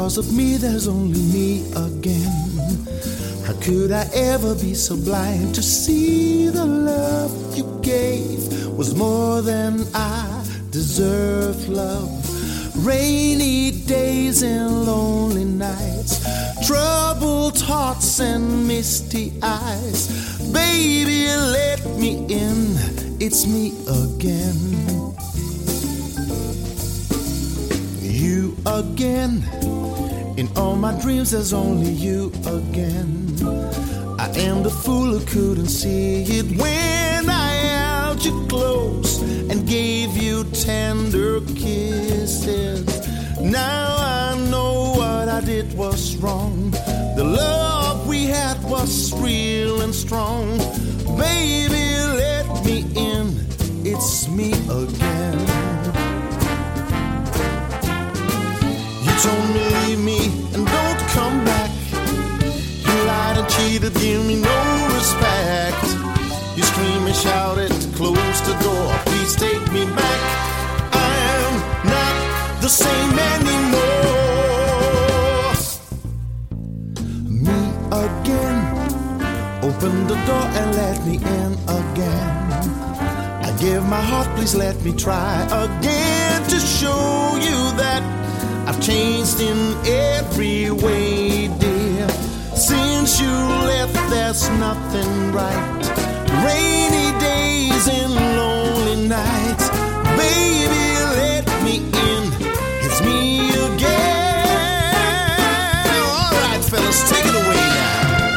Because of me, there's only me again. How could I ever be so blind to see the love you gave was more than I deserved, love? Rainy days and lonely nights, troubled hearts and misty eyes. Baby, let me in, it's me again. You again. In all my dreams there's only you again. I am the fool who couldn't see it when I held you close and gave you tender kisses. Now I know what I did was wrong. The love we had was real and strong. Baby, let me in, it's me again. You told me leave me and don't come back. You lied and cheated, give me no respect. You screamed and shouted, close the door, please take me back. I am not the same anymore. Me again. Open the door and let me in again. I give my heart, please let me try again to show you that I've changed in every way, dear. Since you left, there's nothing right. Rainy days and lonely nights. Baby, let me in, it's me again. All right, fellas, take it away now.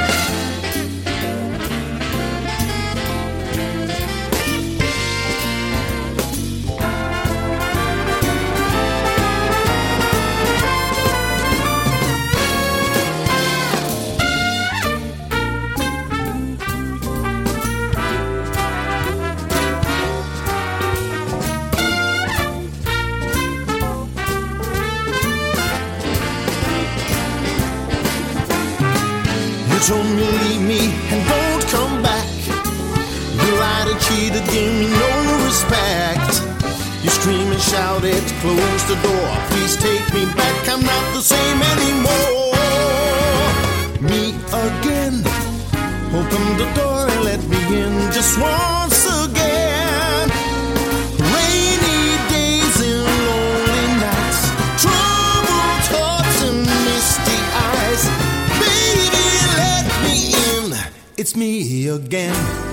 You told me leave me and don't come back. You lied and cheated, gave me no respect. You screamed and shouted, close the door, please take me back. I'm not the same anymore. Me again. Open the door and let me in just once again. Rainy days and lonely nights, troubled thoughts and misty eyes. Baby, let me in, it's me again.